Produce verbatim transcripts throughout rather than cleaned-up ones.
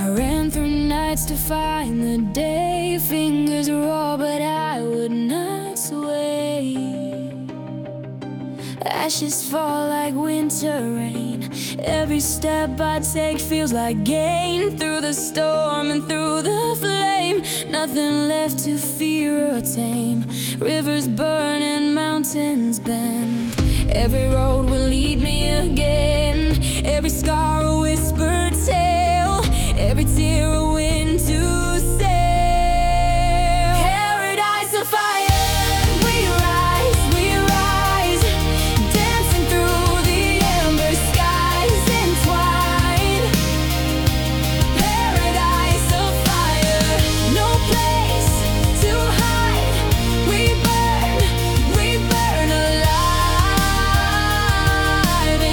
I ran through nights to find the day. Fingers raw, but I would not sway. Ashes fall like winter rain. Every step I take feels like gain. Through the storm and through the flame, nothing left to fear or tame. Rivers burn and mountains bend. Every road will lead me again. Every scar a whispered tale. Every tear a wind to sail. Paradise of fire, we rise, we rise, dancing through the amber skies entwined. Paradise of fire, no place to hide. We burn, we burn alive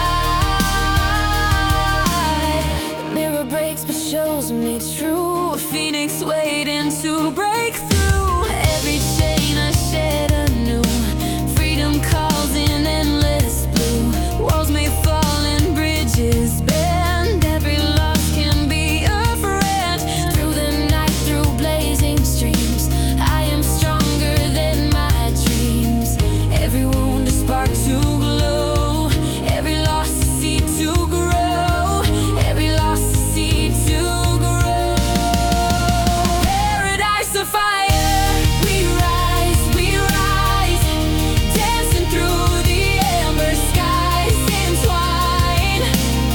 inside. The mirror breaks but shows me true. A phoenix waiting to break through. Every chain I shed anew. Freedom calls in endless blue. Walls may fall and bridges bend. Every loss can be a friend. Through the night, through blazing streams, I am stronger than my dreams. Every wound a spark to glow. Every loss a seed to grow. Every loss a seed to grow. Paradise of fire, we rise, we rise, dancing through the amber skies entwined.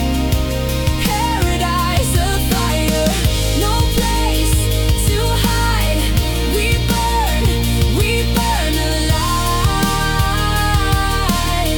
Paradise of fire, no place to hide. We burn, we burn alive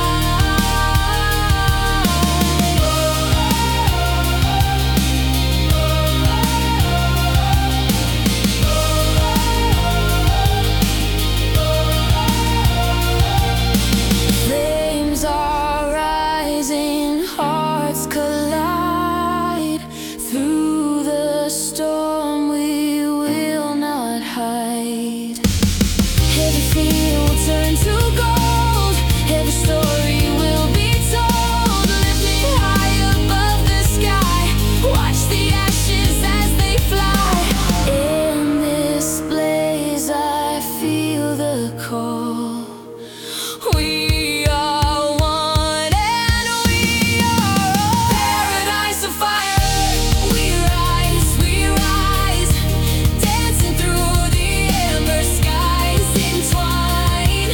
inside. Flames are rising, hearts collide. Through the storm we will not hide. Every fear will turn to gold. Every story will be told. Lift me high above the sky. Watch the ashes as they fly. In this blaze I feel the call. We are one and we are all. Paradise of fire, we rise, we rise, dancing through the amber skies entwined.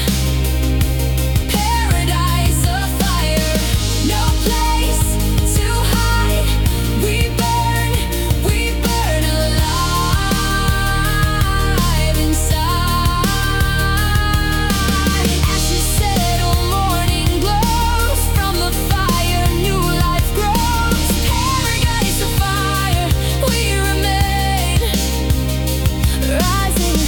Paradise of fire, no place to hide. We burn, we burn alive inside. Ashes settle, morning glows. From the fire, new life grows. Paradise of fire, we remain, rising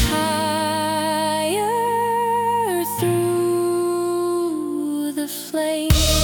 higher through the flame.